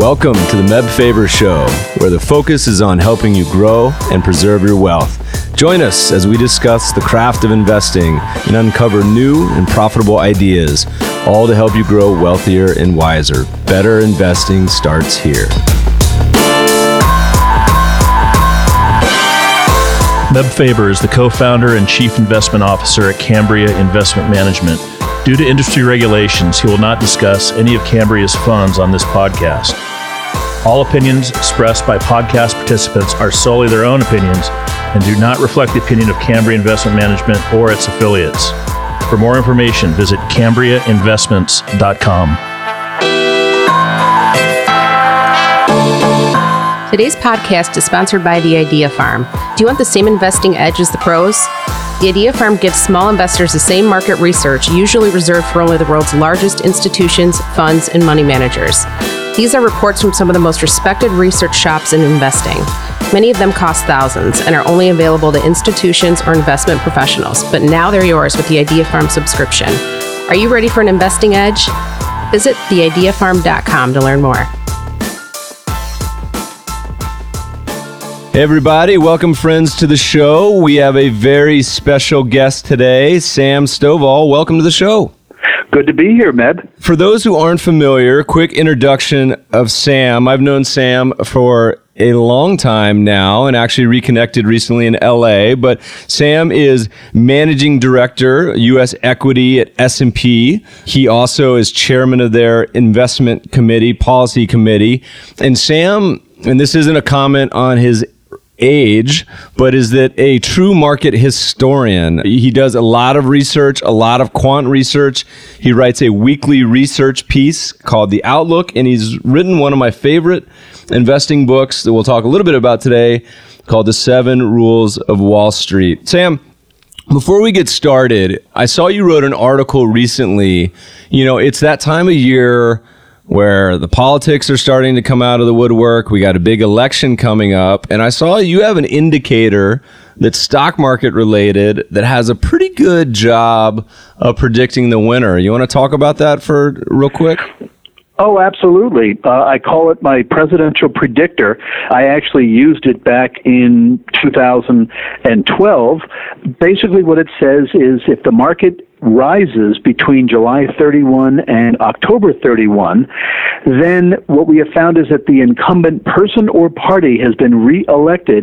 Welcome to the Meb Faber Show, where the focus is on helping you grow and preserve your wealth. Join us as we discuss the craft of investing and uncover new and profitable ideas, all to help you grow wealthier and wiser. Better investing starts here. Meb Faber is the co-founder and chief investment officer at Cambria Investment Management. Due to industry regulations, he will not discuss any of Cambria's funds on this podcast. All opinions expressed by podcast participants are solely their own opinions and do not reflect the opinion of Cambria Investment Management or its affiliates. For more information, visit CambriaInvestments.com. Today's podcast is sponsored by The Idea Farm. Do you want the same investing edge as the pros? The Idea Farm gives small investors the same market research usually reserved for only the world's largest institutions, funds, and money managers. These are reports from some of the most respected research shops in investing. Many of them cost thousands and are only available to institutions or investment professionals, but now they're yours with the Idea Farm subscription. Are you ready for an investing edge? Visit theideafarm.com to learn more. Hey everybody, welcome friends to the show. We have a very special guest today, Sam Stovall. Welcome to the show. Good to be here, Meb. For those who aren't familiar, quick introduction of Sam. I've known Sam for a long time now and actually reconnected recently in LA, but Sam is Managing Director, U.S. Equity at S&P. He also is chairman of their investment committee, policy committee. And Sam, and this isn't a comment on his age, but is that a true market historian. He does a lot of research, a lot of quant research. He writes a weekly research piece called The Outlook, and he's written one of my favorite investing books that we'll talk a little bit about today called The 7 Rules of Wall Street. Sam, before we get started, I saw you wrote an article recently. You know, it's that time of year where the politics are starting to come out of the woodwork. We got a big election coming up. And I saw you have an indicator that's stock market related that has a pretty good job of predicting the winner. You want to talk about that for real quick? Oh, absolutely. I call it my presidential predictor. I actually used it back in 2012. Basically what it says is if the market rises between July 31 and October 31, then what we have found is that the incumbent person or party has been re-elected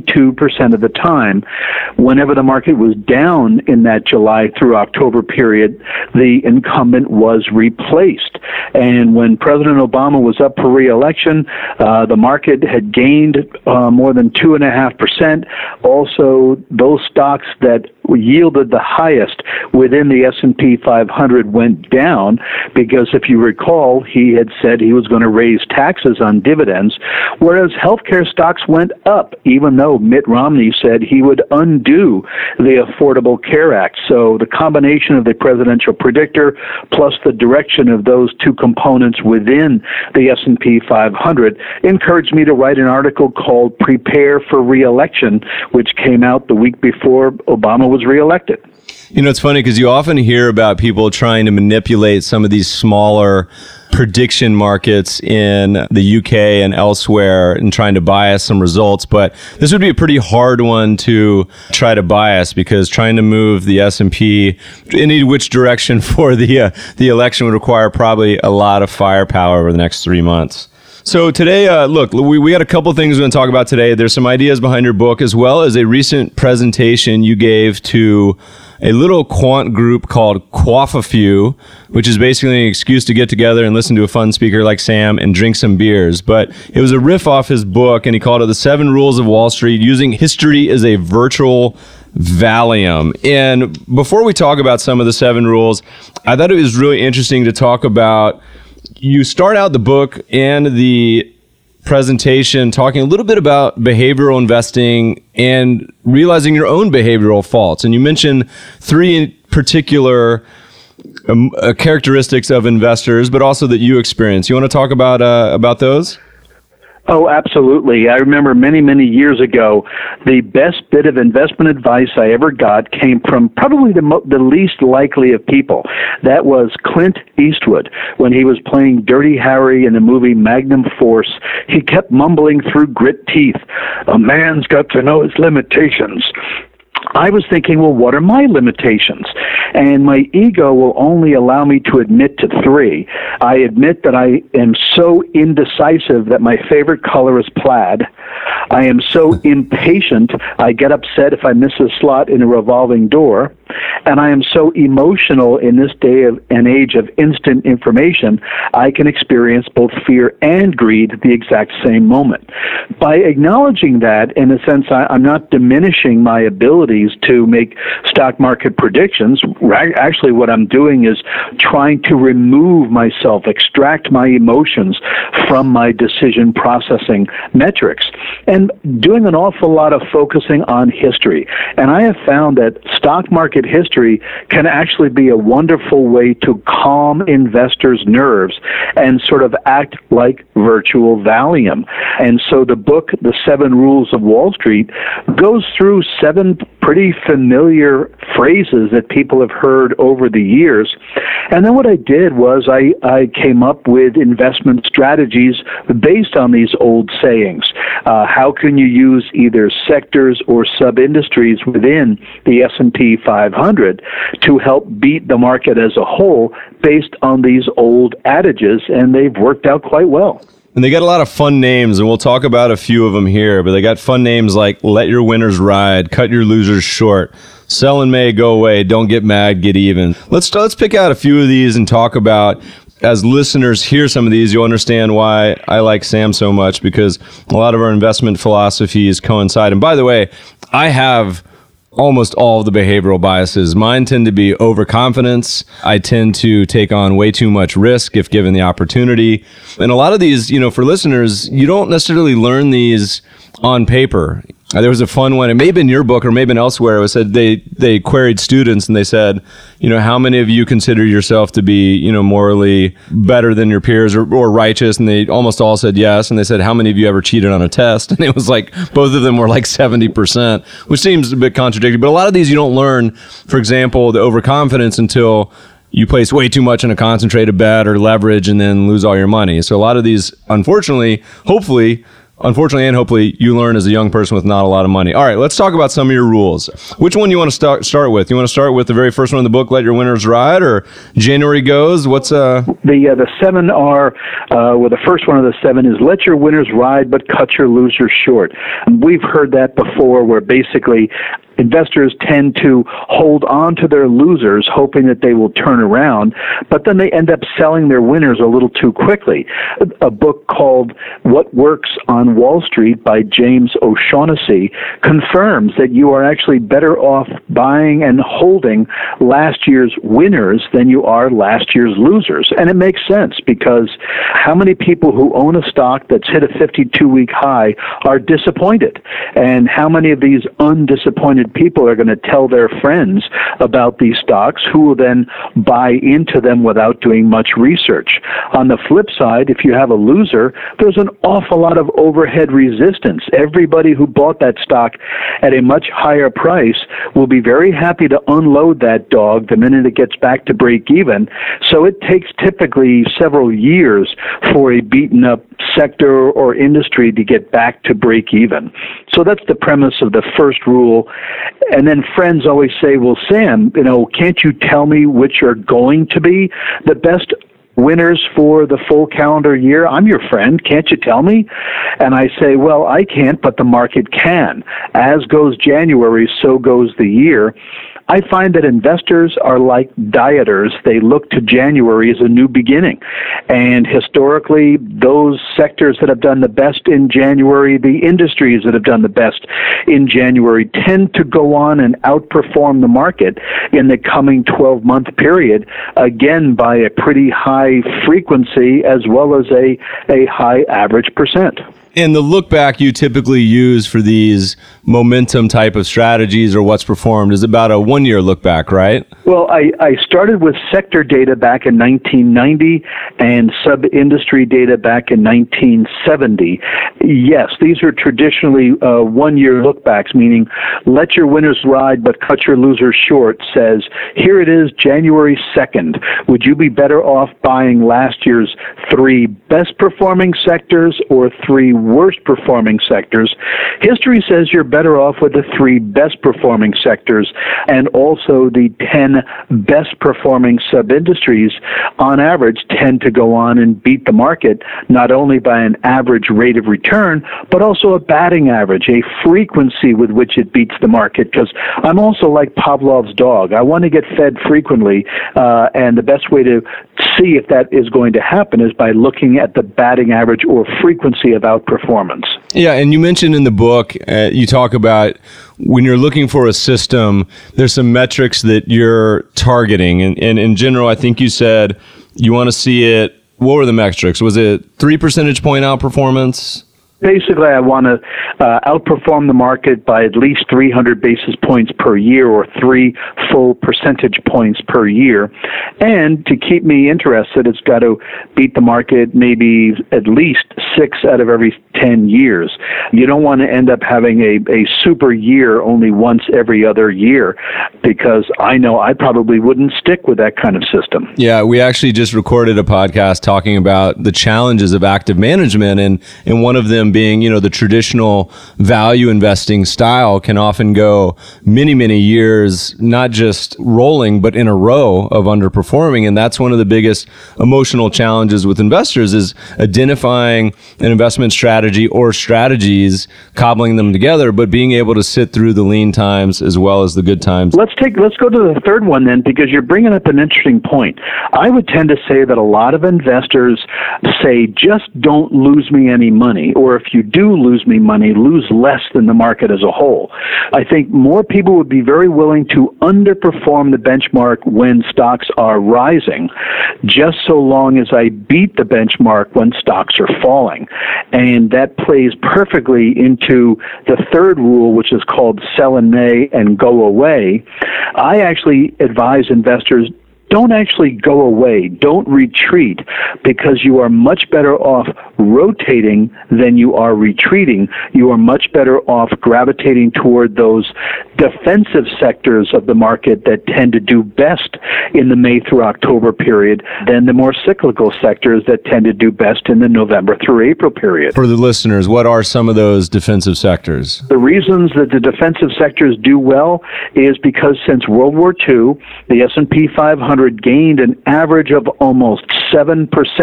82% of the time. Whenever the market was down in that July through October period, the incumbent was replaced. And when President Obama was up for re-election, the market had gained more than 2.5%. Also, those stocks that yielded the highest within the S&P 500 went down because, if you recall, he had said he was going to raise taxes on dividends, whereas healthcare stocks went up, even though Mitt Romney said he would undo the Affordable Care Act. So the combination of the presidential predictor plus the direction of those two components within the S&P 500 encouraged me to write an article called Prepare for Re-Election, which came out the week before Obama was reelected. You know, it's funny because you often hear about people trying to manipulate some of these smaller prediction markets in the UK and elsewhere and trying to bias some results. But this would be a pretty hard one to try to bias because trying to move the S&P in which direction for the election would require probably a lot of firepower over the next 3 months. So today, look, we got a couple things we're going to talk about today. There's some ideas behind your book, as well as a recent presentation you gave to a little quant group called Quaff-A-Few, which is basically an excuse to get together and listen to a fun speaker like Sam and drink some beers. But it was a riff off his book, and he called it The 7 Rules of Wall Street, Using History as a Virtual Valium. And before we talk about some of the 7 rules, I thought it was really interesting to talk about. You start out the book and the presentation talking a little bit about behavioral investing and realizing your own behavioral faults. And you mentioned 3 particular characteristics of investors, but also that you experience. You want to talk about those? Oh, absolutely. I remember many, many years ago, the best bit of investment advice I ever got came from probably the least likely of people. That was Clint Eastwood. When he was playing Dirty Harry in the movie Magnum Force, he kept mumbling through grit teeth, "A man's got to know his limitations." I was thinking, well, what are my limitations? And my ego will only allow me to admit to 3. I admit that I am so indecisive that my favorite color is plaid. I am so impatient, I get upset if I miss a slot in a revolving door. And I am so emotional in this day and age of instant information, I can experience both fear and greed at the exact same moment. By acknowledging that, in a sense, I'm not diminishing my abilities to make stock market predictions. Actually, what I'm doing is trying to remove myself, extract my emotions from my decision processing metrics, and doing an awful lot of focusing on history. And I have found that stock market history can actually be a wonderful way to calm investors' nerves and sort of act like virtual Valium. And so the book, The 7 Rules of Wall Street, goes through 7 pretty familiar phrases that people have heard over the years. And then what I did was I came up with investment strategies based on these old sayings. How can you use either sectors or sub-industries within the S&P 500 to help beat the market as a whole based on these old adages? And they've worked out quite well. And they got a lot of fun names, and we'll talk about a few of them here, but they got fun names like let your winners ride, cut your losers short, sell in May, go away, don't get mad, get even. Let's pick out a few of these and talk about, as listeners hear some of these, you'll understand why I like Sam so much, because a lot of our investment philosophies coincide. And by the way, I have almost all of the behavioral biases. Mine tend to be overconfidence. I tend to take on way too much risk if given the opportunity. And a lot of these, for listeners, you don't necessarily learn these on paper. There was a fun one. It may have been your book or maybe elsewhere. It was said they queried students and they said, how many of you consider yourself to be, morally better than your peers or righteous? And they almost all said yes. And they said, how many of you ever cheated on a test? And it was like, both of them were like 70%, which seems a bit contradictory. But a lot of these you don't learn, for example, the overconfidence until you place way too much in a concentrated bet or leverage and then lose all your money. So a lot of these, unfortunately, and hopefully you learn as a young person with not a lot of money. All right, let's talk about some of your rules. Which one do you want to start with? You want to start with the very first one in the book, Let Your Winners Ride, or January Goes? What's The 7 are, the first one of the 7 is let your winners ride, but cut your losers short. We've heard that before, where basically investors tend to hold on to their losers, hoping that they will turn around, but then they end up selling their winners a little too quickly. A book called What Works on Wall Street by James O'Shaughnessy confirms that you are actually better off buying and holding last year's winners than you are last year's losers. And it makes sense, because how many people who own a stock that's hit a 52-week high are disappointed? And how many of these undisappointed people are going to tell their friends about these stocks, who will then buy into them without doing much research? On the flip side, if you have a loser, there's an awful lot of overhead resistance. Everybody who bought that stock at a much higher price will be very happy to unload that dog the minute it gets back to break even. So it takes typically several years for a beaten up sector or industry to get back to break even. So that's the premise of the first rule. And then friends always say, well, Sam, can't you tell me which are going to be the best winners for the full calendar year? I'm your friend. Can't you tell me? And I say, well, I can't, but the market can. As goes January, so goes the year. I find that investors are like dieters. They look to January as a new beginning. And historically, those sectors that have done the best in January, the industries that have done the best in January, tend to go on and outperform the market in the coming 12-month period, again, by a pretty high frequency as well as a high average percent. And the look back you typically use for these momentum type of strategies or what's performed is about a 1 year look back, right? Well, I started with sector data back in 1990 and sub-industry data back in 1970. Yes, these are traditionally 1 year look backs, meaning let your winners ride but cut your losers short says, here it is, January 2nd. Would you be better off buying last year's 3 best performing sectors or 3 worst performing sectors? History says you're better off with the 3 best performing sectors and also the 10 best performing sub-industries on average tend to go on and beat the market, not only by an average rate of return, but also a batting average, a frequency with which it beats the market. Because I'm also like Pavlov's dog. I want to get fed frequently, and the best way to see if that is going to happen is by looking at the batting average or frequency of outperformance. Yeah, and you mentioned in the book, you talk about when you're looking for a system, there's some metrics that you're targeting. And in general, I think you said you want to see it. What were the metrics? Was it 3 percentage point outperformance? Basically, I want to outperform the market by at least 300 basis points per year or 3 full percentage points per year. And to keep me interested, it's got to beat the market maybe at least 6 out of every 10 years. You don't want to end up having a super year only once every other year, because I know I probably wouldn't stick with that kind of system. Yeah, we actually just recorded a podcast talking about the challenges of active management, and one of them being, the traditional value investing style can often go many, many years, not just rolling, but in a row of underperforming. And that's one of the biggest emotional challenges with investors is identifying an investment strategy or strategies, cobbling them together, but being able to sit through the lean times as well as the good times. Let's go to the third one then, because you're bringing up an interesting point. I would tend to say that a lot of investors say, just don't lose me any money, or if you do lose me money, lose less than the market as a whole. I think more people would be very willing to underperform the benchmark when stocks are rising, just so long as I beat the benchmark when stocks are falling. And that plays perfectly into the third rule, which is called sell in May and go away. I actually advise investors, don't actually go away. Don't retreat, because you are much better off rotating than you are retreating. You are much better off gravitating toward those defensive sectors of the market that tend to do best in the May through October period than the more cyclical sectors that tend to do best in the November through April period. For the listeners, what are some of those defensive sectors? The reasons that the defensive sectors do well is because since World War II, the S&P 500 gained an average of almost 7%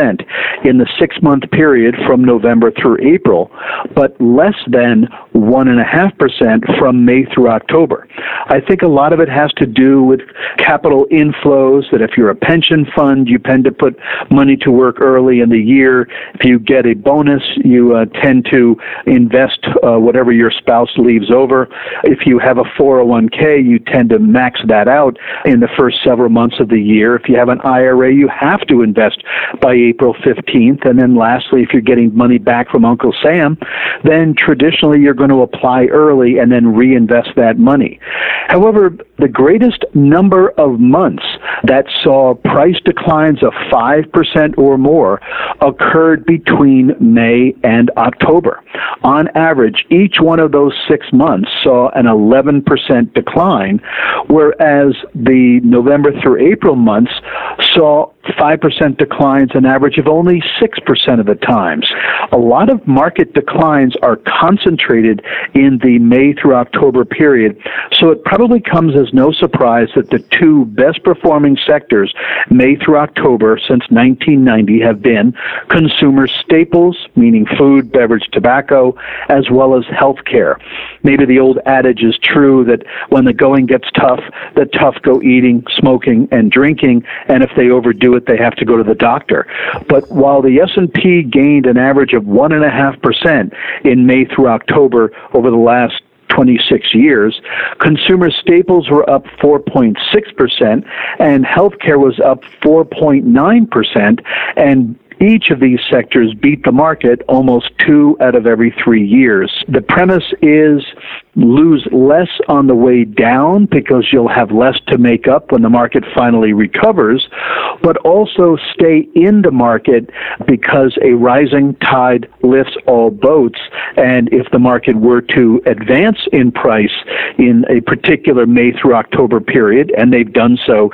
in the 6-month period from November through April, but less than 1.5% from May through October. I think a lot of it has to do with capital inflows, that if you're a pension fund, you tend to put money to work early in the year. If you get a bonus, you tend to invest whatever your spouse leaves over. If you have a 401k, you tend to max that out in the first several months of the year. If you have an IRA, you have to invest by April 15th. And then lastly, if you're getting money back from Uncle Sam, then traditionally you're going to apply early and then reinvest that money. However, the greatest number of months that saw price declines of 5% or more occurred between May and October. On average, each one of those 6 months saw an 11% decline, whereas the November through April months saw 5% declines, an average of only 6% of the times. A lot of market declines are concentrated in the May through October period, so it probably comes as no surprise that the 2 best performing sectors, May through October since 1990, have been consumer staples, meaning food, beverage, tobacco, as well as healthcare. Maybe the old adage is true that when the going gets tough, the tough go eating, smoking, and drinking, and if they overdo it, they have to go to the doctor. But while the S&P gained an average of 1.5% in May through October over the last 26 years, consumer staples were up 4.6%, and healthcare was up 4.9%, and Each of these sectors beat the market almost 2 out of every 3 years. The premise is lose less on the way down because you'll have less to make up when the market finally recovers, but also stay in the market because a rising tide lifts all boats. And if the market were to advance in price in a particular May through October period, and they've done so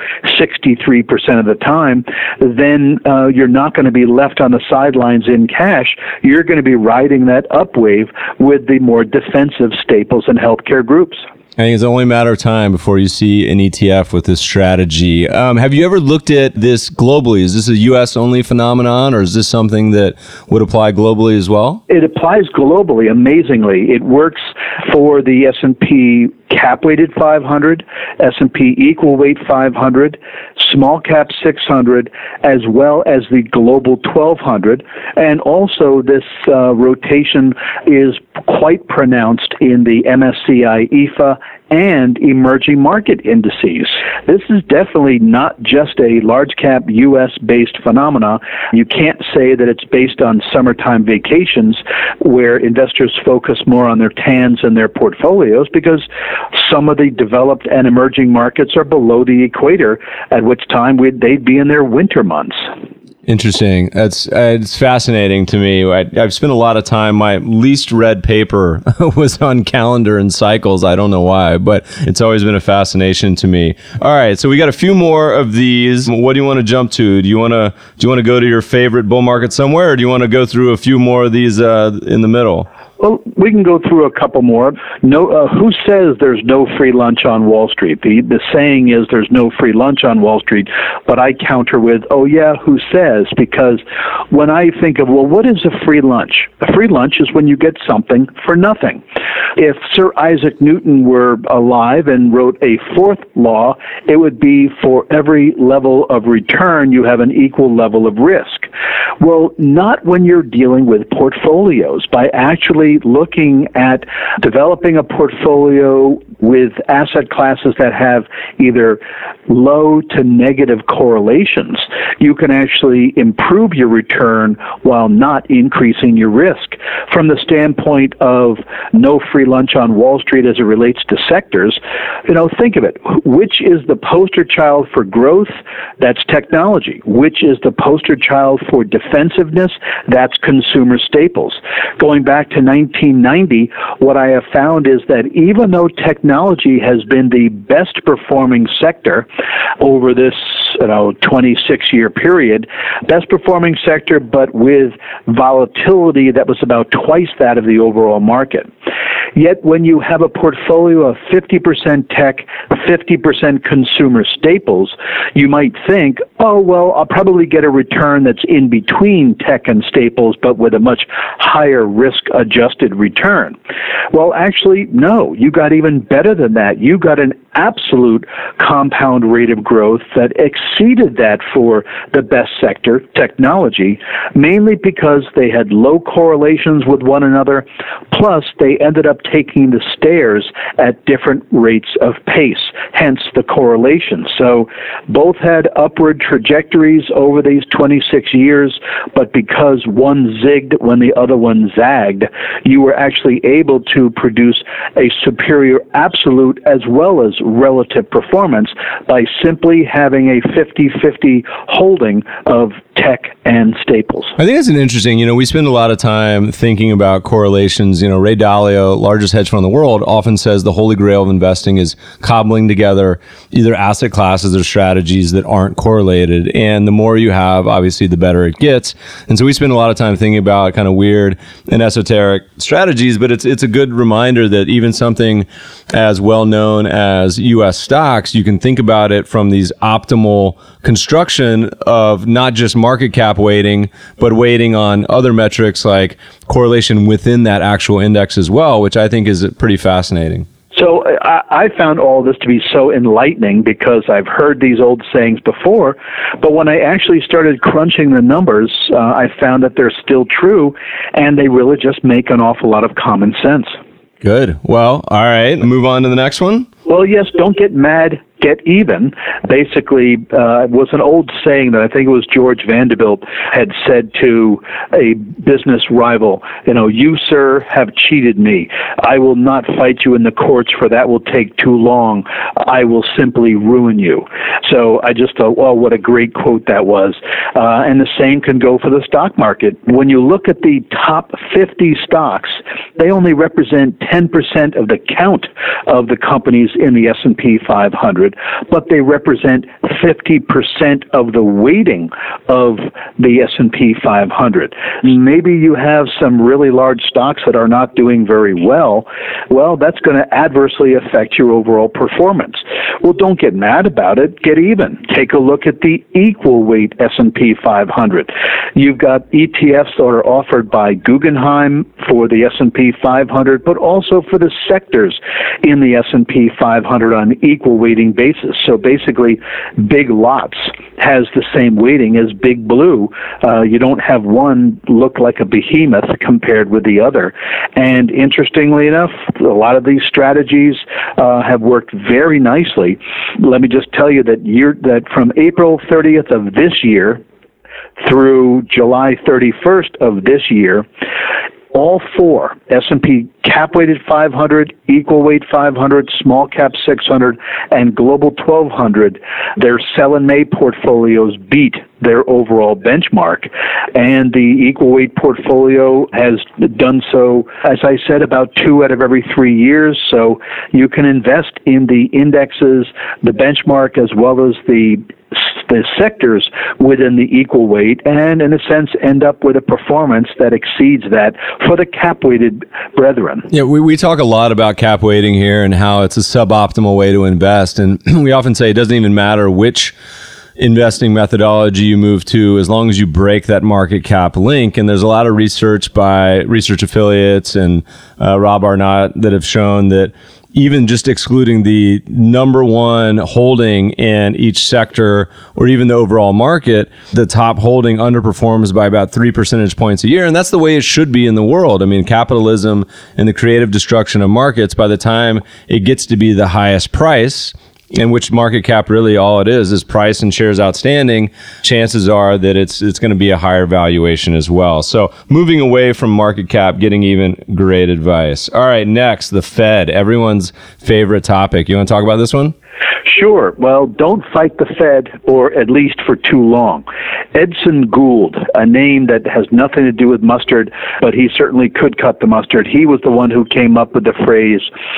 63% of the time, then you're not going to be left on the sidelines in cash. You're going to be riding that upwave with the more defensive staples and healthcare groups. I think it's only a matter of time before you see an ETF with this strategy. Have you ever looked at this globally? Is this a U.S.-only phenomenon, or is this something that would apply globally as well? It applies globally, amazingly. It works for the S&P cap-weighted 500, S&P equal-weight 500, small-cap 600, as well as the global 1200. And also this rotation is quite pronounced in the MSCI EAFE and emerging market indices. This is definitely not just a large cap US-based phenomena. You can't say that it's based on summertime vacations where investors focus more on their TANs and their portfolios, because some of the developed and emerging markets are below the equator, at which time they'd be in their winter months. Interesting. It's fascinating to me. I've spent a lot of time. My least read paper was on calendar and cycles. I don't know why, but it's always been a fascination to me. All right, so we got a few more of these. What do you want to jump to? Do you want to go to your favorite bull market somewhere, or do you want to go through a few more of these in the middle? Well, we can go through a couple more. Who says there's no free lunch on Wall Street? The saying is there's no free lunch on Wall Street, but I counter with, oh yeah, who says? Because when I think of, well, what is a free lunch? A free lunch is when you get something for nothing. If Sir Isaac Newton were alive and wrote a fourth law, it would be for every level of return, you have an equal level of risk. Well, not when you're dealing with portfolios. By actually looking at developing a portfolio with asset classes that have either low to negative correlations, you can actually improve your return while not increasing your risk. From the standpoint of no free lunch on Wall Street as it relates to sectors, think of it. Which is the poster child for growth? That's technology. Which is the poster child for defensiveness? That's consumer staples. Going back to 1990, what I have found is that even though technology has been the best performing sector over this 26-year period, best performing sector, but with volatility that was about twice that of the overall market. Yet when you have a portfolio of 50% tech, 50% consumer staples, you might think, oh, well, I'll probably get a return that's in between tech and staples, but with a much higher risk-adjusted return. Well, actually, no. You got even better than that. You got an absolute compound rate of growth that exceeded that for the best sector, technology, mainly because they had low correlations with one another, plus they ended up taking the stairs at different rates of pace, hence the correlation. So both had upward trajectories over these 26 years, but because one zigged when the other one zagged, you were actually able to produce a superior absolute as well as relative performance by simply having a 50-50 holding of tech and staples. I think it's an interesting, we spend a lot of time thinking about correlations. Ray Dalio, largest hedge fund in the world, often says the holy grail of investing is cobbling together either asset classes or strategies that aren't correlated. And the more you have, obviously, the better it gets. And so we spend a lot of time thinking about kind of weird and esoteric strategies, but it's a good reminder that even something as well known as U.S. stocks, you can think about it from these optimal construction of not just market cap weighting, but weighting on other metrics like correlation within that actual index as well, which I think is pretty fascinating. So I found all this to be so enlightening because I've heard these old sayings before, but when I actually started crunching the numbers, I found that they're still true, and they really just make an awful lot of common sense. Good. Well, all right. Move on to the next one. Well, yes, don't get mad get even. Basically, it was an old saying that I think it was George Vanderbilt had said to a business rival, you, sir, have cheated me. I will not fight you in the courts, for that will take too long. I will simply ruin you. So I just thought, well, what a great quote that was. And the same can go for the stock market. When you look at the top 50 stocks, they only represent 10% of the count of the companies in the S&P 500, but they represent 50% of the weighting of the S&P 500. Maybe you have some really large stocks that are not doing very well. Well, that's going to adversely affect your overall performance. Well, don't get mad about it. Get even. Take a look at the equal weight S&P 500. You've got ETFs that are offered by Guggenheim for the S&P 500, but also for the sectors in the S&P 500 on an equal weighting basis. So basically, Big Lots has the same weighting as Big Blue. You don't have one look like a behemoth compared with the other. And interestingly enough, a lot of these strategies have worked very nicely. Let me just tell you that from April 30th of this year through July 31st of this year, all four, S&P Cap-Weighted 500, Equal Weight 500, Small Cap 600, and Global 1200, their sell in May portfolios beat their overall benchmark. And the Equal Weight portfolio has done so, as I said, about 2 out of every 3 years. So you can invest in the indexes, the benchmark, as well as the sectors within the equal weight, and in a sense end up with a performance that exceeds that for the cap-weighted brethren. Yeah, we talk a lot about cap weighting here and how it's a suboptimal way to invest. And we often say it doesn't even matter which investing methodology you move to, as long as you break that market cap link. And there's a lot of research by research affiliates and Rob Arnott that have shown that even just excluding the number one holding in each sector or even the overall market, the top holding underperforms by about 3 percentage points a year. And that's the way it should be in the world. I mean, capitalism and the creative destruction of markets, by the time it gets to be the highest price, in which market cap really all it is price and shares outstanding, chances are that it's going to be a higher valuation as well. So moving away from market cap, getting even, great advice. All right, next, the Fed, everyone's favorite topic. You want to talk about this one? Sure. Well, don't fight the Fed, or at least for too long. Edson Gould, a name that has nothing to do with mustard, but he certainly could cut the mustard. He was the one who came up with the phrase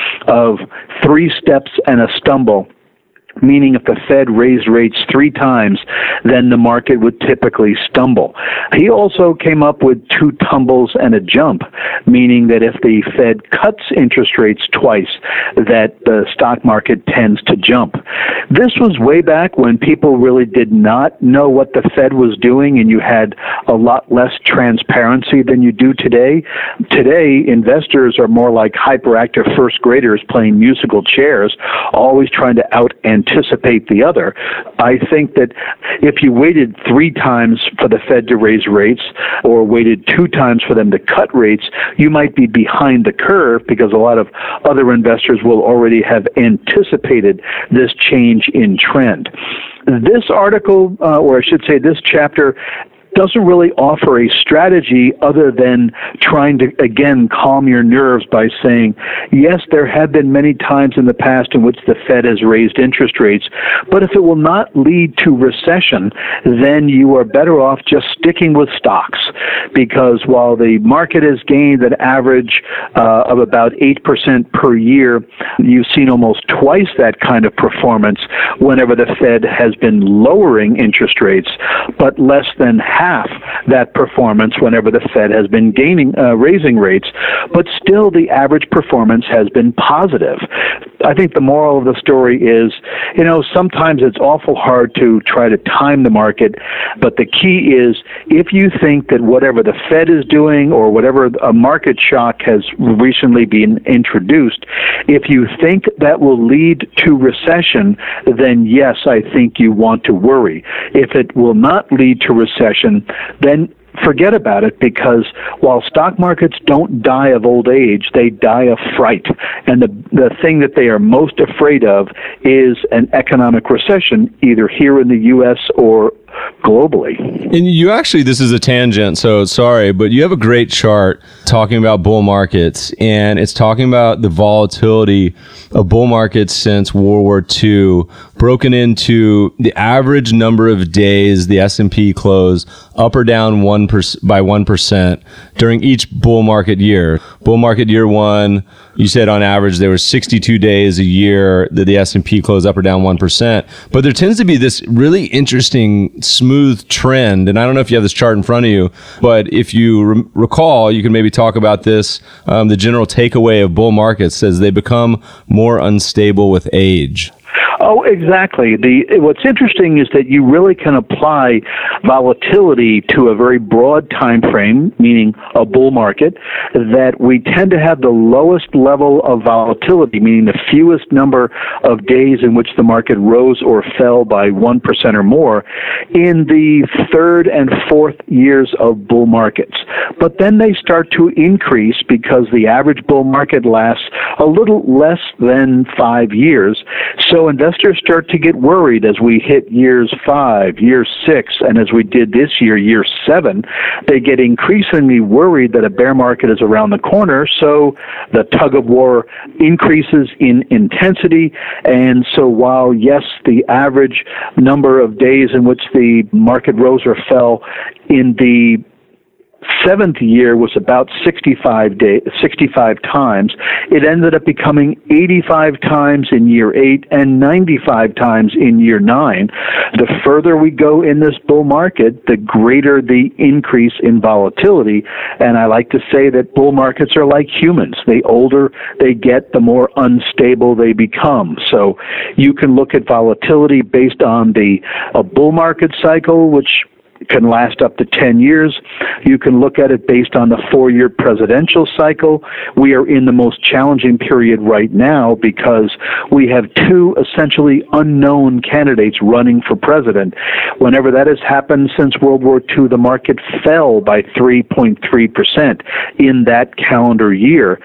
of 3 steps and a stumble, meaning if the Fed raised rates 3 times, then the market would typically stumble. He also came up with 2 tumbles and a jump, meaning that if the Fed cuts interest rates twice, that the stock market tends to jump. This was way back when people really did not know what the Fed was doing, and you had a lot less transparency than you do today. Today, investors are more like hyperactive first graders playing musical chairs, always trying to anticipate the other. I think that if you waited 3 times for the Fed to raise rates or waited 2 times for them to cut rates, you might be behind the curve because a lot of other investors will already have anticipated this change in trend. This article, or I should say this chapter, doesn't really offer a strategy other than trying to, again, calm your nerves by saying, yes, there have been many times in the past in which the Fed has raised interest rates, but if it will not lead to recession, then you are better off just sticking with stocks, because while the market has gained an average of about 8% per year, you've seen almost twice that kind of performance whenever the Fed has been lowering interest rates, but less than half that performance whenever the Fed has been raising rates, but still the average performance has been positive. I think the moral of the story is, sometimes it's awful hard to try to time the market, but the key is if you think that whatever the Fed is doing or whatever a market shock has recently been introduced, if you think that will lead to recession, then yes, I think you want to worry. If it will not lead to recession, then forget about it, because while stock markets don't die of old age, they die of fright. And the thing that they are most afraid of is an economic recession, either here in the U.S. or globally. And you actually, this is a tangent, so sorry, but you have a great chart talking about bull markets, and it's talking about the volatility of bull markets since World War II, broken into the average number of days the S&P closed up or down 1% by 1% during each bull market year. Bull market year one, you said on average there were 62 days a year that the S&P closed up or down 1%. But there tends to be this really interesting smooth trend, and I don't know if you have this chart in front of you, but if you recall, you can maybe talk about this. The general takeaway of bull markets says they become more unstable with age. Oh, exactly. What's interesting is that you really can apply volatility to a very broad time frame, meaning a bull market, that we tend to have the lowest level of volatility, meaning the fewest number of days in which the market rose or fell by 1% or more, in the third and fourth years of bull markets. But then they start to increase because the average bull market lasts a little less than 5 years. So investors start to get worried as we hit years 5, year 6, and as we did this year, year 7. They get increasingly worried that a bear market is around the corner, so the tug of war increases in intensity. And so while, yes, the average number of days in which the market rose or fell in the seventh year was about 65 times. It ended up becoming 85 times in year 8 and 95 times in year 9. The further we go in this bull market, the greater the increase in volatility. And I like to say that bull markets are like humans. The older they get, the more unstable they become. So you can look at volatility based on a bull market cycle, which can last up to 10 years. You can look at it based on the 4-year presidential cycle. We are in the most challenging period right now because we have 2 essentially unknown candidates running for president. Whenever that has happened since World War II, the market fell by 3.3% in that calendar year,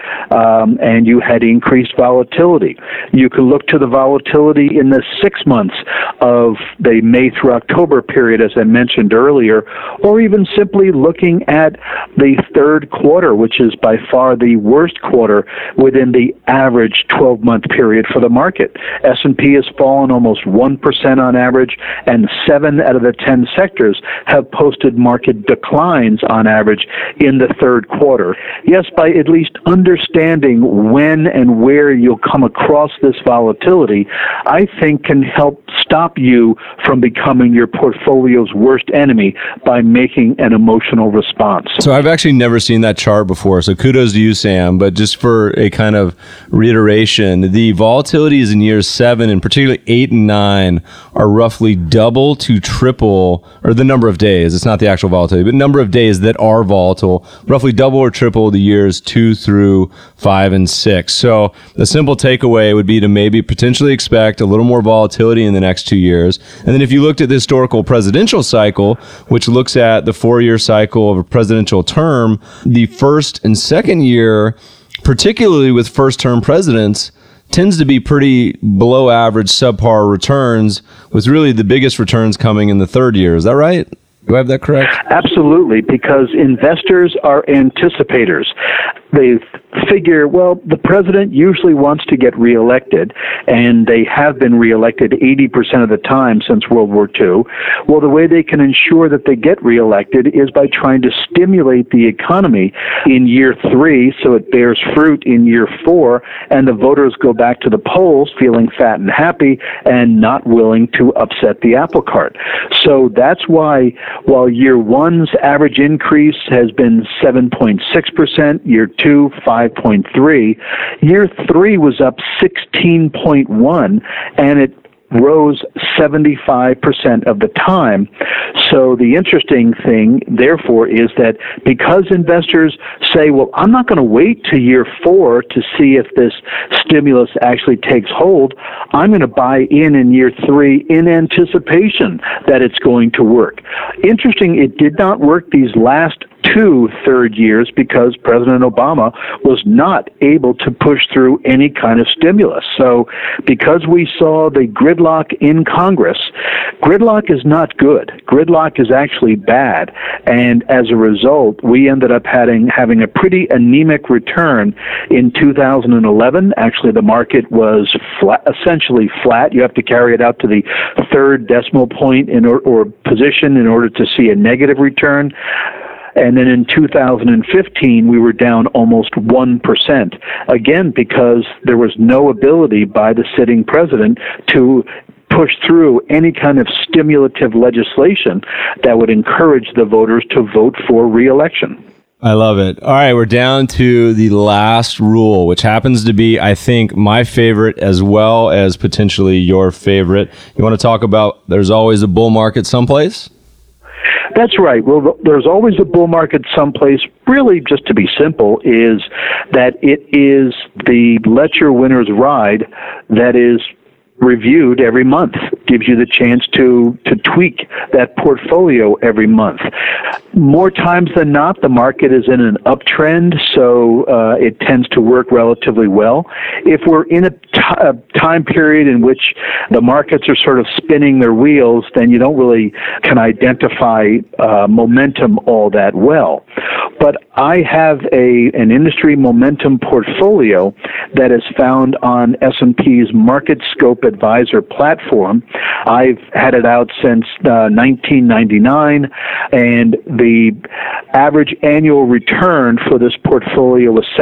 and you had increased volatility. You can look to the volatility in the 6 months of the May through October period, as I mentioned earlier, or even simply looking at the third quarter, which is by far the worst quarter within the average 12-month period for the market. S&P has fallen almost 1% on average, and 7 out of the 10 sectors have posted market declines on average in the third quarter. Yes, by at least understanding when and where you'll come across this volatility, I think can help stop you from becoming your portfolio's worst enemy by making an emotional response. So I've actually never seen that chart before, so kudos to you, Sam. But just for a kind of reiteration, the volatilities in years 7 and particularly 8 and 9 are roughly double to triple, or the number of days, it's not the actual volatility, but number of days that are volatile, roughly double or triple the years 2 through 5 and 6. So the simple takeaway would be to maybe potentially expect a little more volatility in the next 2 years. And then if you looked at the historical presidential cycle, which looks at the 4-year cycle of a presidential term, the first and second year, particularly with first-term presidents, tends to be pretty below average, subpar returns, with really the biggest returns coming in the third year. Is that right? Do I have that correct? Absolutely, because investors are anticipators. They figure, well, the president usually wants to get reelected, and they have been reelected 80% of the time since World War II. Well, the way they can ensure that they get reelected is by trying to stimulate the economy in year 3 so it bears fruit in year 4, and the voters go back to the polls feeling fat and happy and not willing to upset the apple cart. So that's why, while year 1's average increase has been 7.6%, year 2, 5.3, year 3 was up 16.1, and it rose 75% of the time. So the interesting thing, therefore, is that because investors say, well, I'm not going to wait to year 4 to see if this stimulus actually takes hold, I'm going to buy in year 3 in anticipation that it's going to work. Interesting, it did not work these last 2 third years because President Obama was not able to push through any kind of stimulus. So because we saw the gridlock in Congress, gridlock is not good. Gridlock is actually bad. And as a result, we ended up having a pretty anemic return in 2011. Actually, the market was essentially flat. You have to carry it out to the third decimal point or position in order to see a negative return. And then in 2015, we were down almost 1%, again, because there was no ability by the sitting president to push through any kind of stimulative legislation that would encourage the voters to vote for re-election. I love it. All right, we're down to the last rule, which happens to be, I think, my favorite as well as potentially your favorite. You want to talk about there's always a bull market someplace? That's right. Well, there's always a bull market someplace. Really, just to be simple, is that it is the Let Your Winners Ride that is reviewed every month, gives you the chance to tweak that portfolio every month. More times than not, the market is in an uptrend, so it tends to work relatively well. If we're in a time period in which the markets are sort of spinning their wheels, then you don't really can identify momentum all that well. But I have an industry momentum portfolio that is found on S&P's MarketScope Advisor platform. I've had it out since 1999, and the average annual return for this portfolio was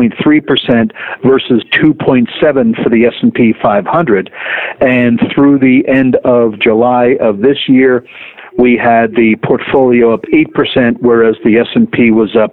7.3% versus 2.7% for the S&P 500. And through the end of July of this year, we had the portfolio up 8%, whereas the S&P was up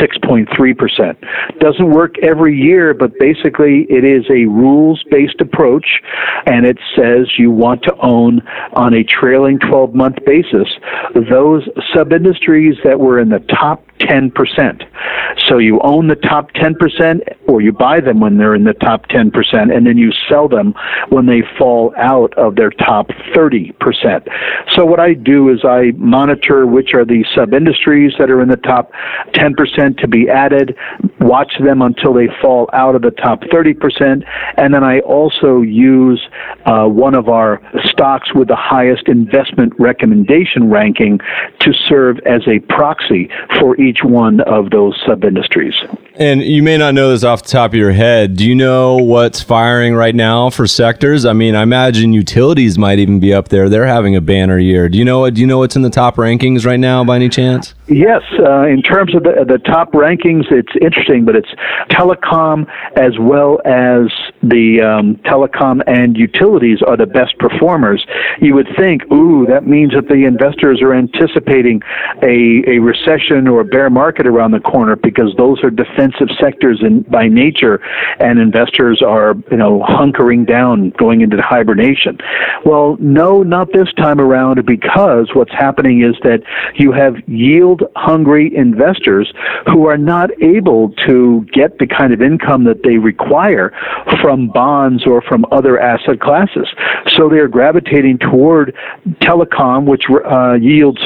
6.3%. Doesn't work every year, but basically it is a rules-based approach, and it says you want to own on a trailing 12-month basis those sub-industries that were in the top 10%. So you own the top 10%, or you buy them when they're in the top 10%, and then you sell them when they fall out of their top 30%. So what I do is I monitor which are the sub-industries that are in the top 10% to be added, watch them until they fall out of the top 30%, and then I also use one of our stocks with the highest investment recommendation ranking to serve as a proxy for each one of those sub-industries. And you may not know this off the top of your head. Do you know what's firing right now for sectors? I mean, I imagine utilities might even be up there. They're having a banner year. Do you know what's in the top rankings right now by any chance? Yes, in terms of the top rankings, it's interesting, but it's telecom as well as the telecom and utilities are the best performers. You would think, that means that the investors are anticipating a recession or a bear market around the corner because those are defensive sectors by nature, and investors are, hunkering down, going into hibernation. Well, no, not this time around, because what's happening is that you have yield-hungry investors who are not able to get the kind of income that they require from bonds or from other asset classes. So they're gravitating toward telecom, which yields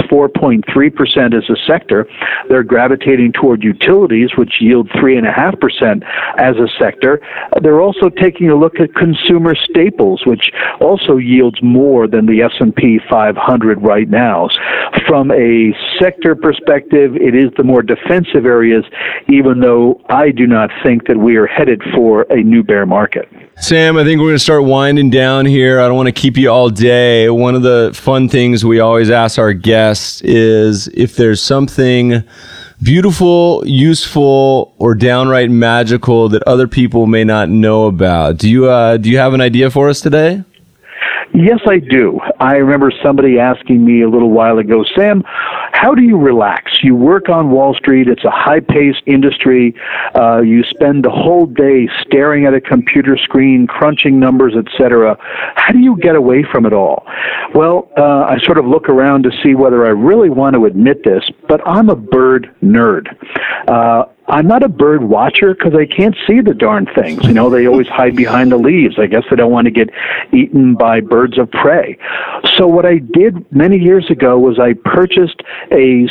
4.3% as a sector. They're gravitating toward utilities, which yield 3.5% as a sector. They're also taking a look at consumer staples, which also yields more than the S&P 500 right now. From a sector perspective, it is the more defensive areas, even though I do not think that we are headed for a new bear market. Sam, I think we're going to start winding down here. I don't want to keep you all day. One of the fun things we always ask our guests is if there's something beautiful, useful, or downright magical that other people may not know about. Do you have an idea for us today? Yes, I do. I remember somebody asking me a little while ago, Sam, how do you relax? You work on Wall Street. It's a high-paced industry. You spend the whole day staring at a computer screen, crunching numbers, etc. How do you get away from it all? Well, I sort of look around to see whether I really want to admit this, but I'm a bird nerd. I'm not a bird watcher because I can't see the darn things. You know, they always hide behind the leaves. I guess they don't want to get eaten by birds of prey. So what I did many years ago was I purchased a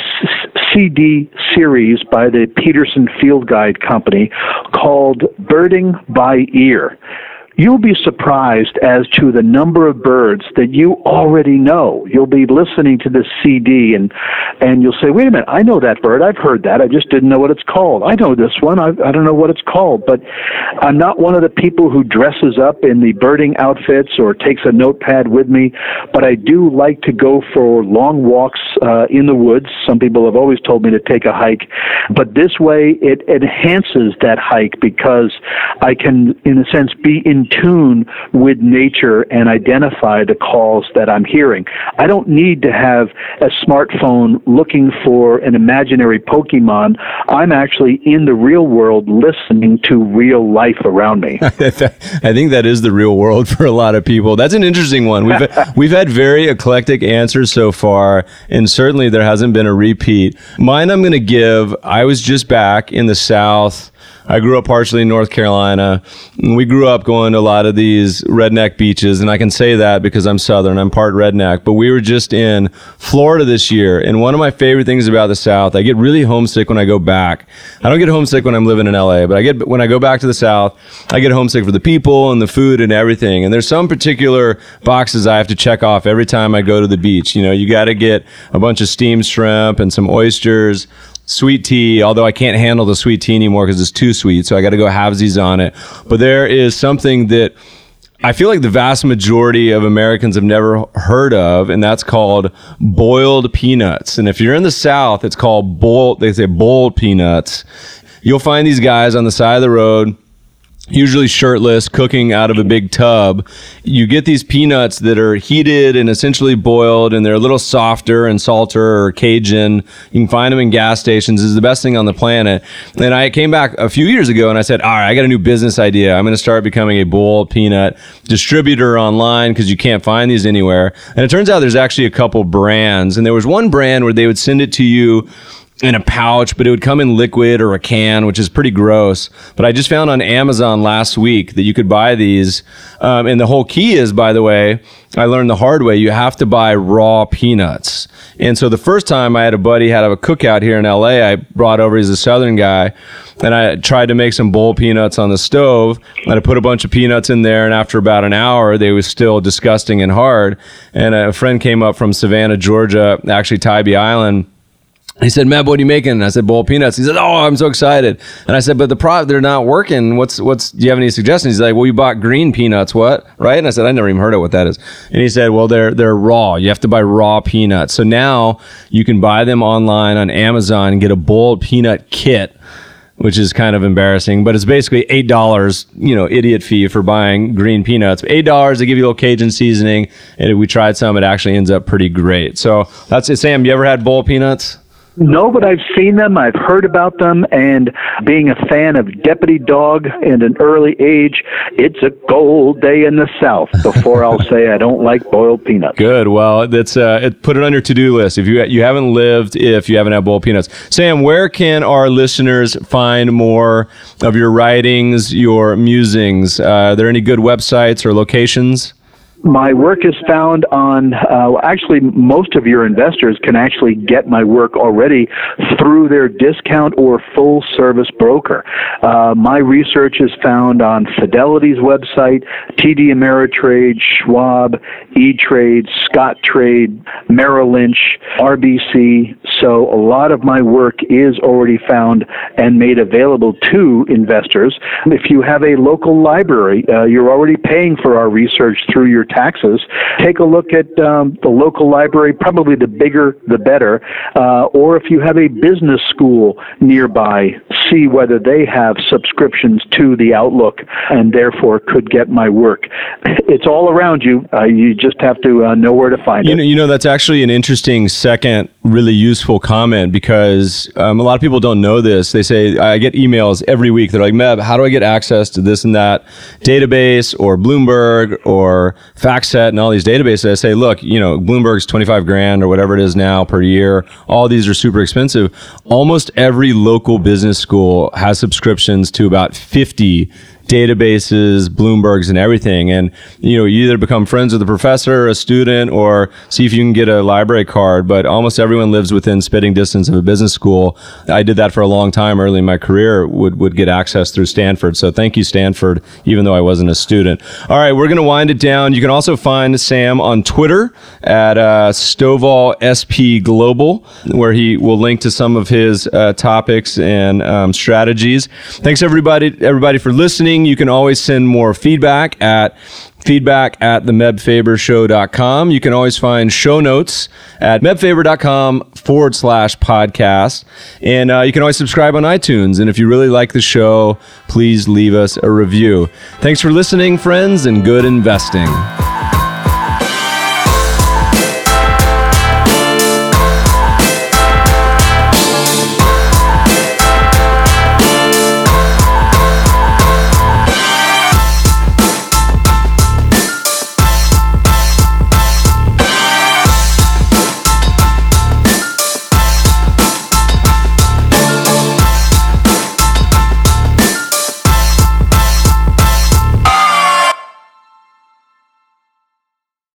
CD series by the Peterson Field Guide Company called Birding by Ear. You'll be surprised as to the number of birds that you already know. You'll be listening to this CD and you'll say, wait a minute, I know that bird. I've heard that. I just didn't know what it's called. I know this one. I don't know what it's called. But I'm not one of the people who dresses up in the birding outfits or takes a notepad with me, but I do like to go for long walks in the woods. Some people have always told me to take a hike. But this way, it enhances that hike because I can, in a sense, be in tune with nature and identify the calls that I'm hearing. I don't need to have a smartphone looking for an imaginary Pokemon. I'm actually in the real world listening to real life around me. I think that is the real world for a lot of people. That's an interesting one. We've had very eclectic answers so far, and certainly there hasn't been a repeat. Mine I'm going to give, I was just back in the South. I grew up partially in North Carolina. We grew up going to a lot of these redneck beaches, and I can say that because I'm Southern. I'm part redneck. But we were just in Florida this year, and one of my favorite things about the South, I get really homesick when I go back. I don't get homesick when I'm living in LA, but when I go back to the South, I get homesick for the people and the food and everything. And there's some particular boxes I have to check off every time I go to the beach. You know, you got to get a bunch of steamed shrimp and some oysters, sweet tea, although I can't handle the sweet tea anymore because it's too sweet, so I got to go halvesies on it. But there is something that I feel like the vast majority of Americans have never heard of, and that's called boiled peanuts. And if you're in the South, it's called they say boiled peanuts. You'll find these guys on the side of the road, usually shirtless, cooking out of a big tub. You get these peanuts that are heated and essentially boiled, and they're a little softer and salter or Cajun. You can find them in gas stations. It's the best thing on the planet. And I came back a few years ago and I said, all right, I got a new business idea. I'm going to start becoming a boiled peanut distributor online because you can't find these anywhere. And it turns out there's actually a couple brands. And there was one brand where they would send it to you in a pouch, but it would come in liquid or a can, which is pretty gross. But I just found on Amazon last week that you could buy these. And the whole key is, by the way, I learned the hard way, you have to buy raw peanuts. And so the first time I had a buddy had a cookout here in LA, I brought over, he's a Southern guy, and I tried to make some boiled peanuts on the stove. And I put a bunch of peanuts in there, and after about an hour, they were still disgusting and hard. And a friend came up from Savannah, Georgia, actually Tybee Island. He said, Meb, what are you making? And I said, boiled peanuts. He said, oh, I'm so excited. And I said, but they're not working. Do you have any suggestions? He's like, well, you bought green peanuts, what? Right? And I said, I never even heard of what that is. And he said, well, they're raw. You have to buy raw peanuts. So now you can buy them online on Amazon and get a boiled peanut kit, which is kind of embarrassing, but it's basically $8, idiot fee for buying green peanuts. $8, they give you a little Cajun seasoning, and if we tried some, it actually ends up pretty great. So that's it. Sam, you ever had boiled peanuts? No, but I've seen them. I've heard about them. And being a fan of Deputy Dog in an early age, it's a cold day in the South before I'll say I don't like boiled peanuts. Good. Well, that's put it on your to-do list. If you haven't lived, if you haven't had boiled peanuts. Sam, where can our listeners find more of your writings, your musings? Are there any good websites or locations? My work is found on, actually, most of your investors can actually get my work already through their discount or full service broker. My research is found on Fidelity's website, TD Ameritrade, Schwab, E-Trade, Scottrade, Merrill Lynch, RBC. So a lot of my work is already found and made available to investors. If you have a local library, you're already paying for our research through your taxes, take a look at the local library, probably the bigger the better, or if you have a business school nearby, see whether they have subscriptions to the Outlook and therefore could get my work. It's all around you. You just have to know where to find it. You know, that's actually an interesting second, really useful comment, because a lot of people don't know this. They say, I get emails every week. They're like, Meb, how do I get access to this and that database or Bloomberg or FactSet and all these databases? I say, look, Bloomberg's $25,000 or whatever it is now per year. All these are super expensive. Almost every local business school has subscriptions to about 50 databases, Bloombergs, and everything. And, you either become friends with a professor, a student, or see if you can get a library card. But almost everyone lives within spitting distance of a business school. I did that for a long time early in my career, would get access through Stanford. So thank you, Stanford, even though I wasn't a student. All right, we're going to wind it down. You can also find Sam on Twitter at Stovall SP Global, where he will link to some of his topics and strategies. Thanks, everybody for listening. You can always send more feedback at themebfabershow.com. You can always find show notes at mebfaber.com/podcast. And you can always subscribe on iTunes. And if you really like the show, please leave us a review. Thanks for listening, friends, and good investing.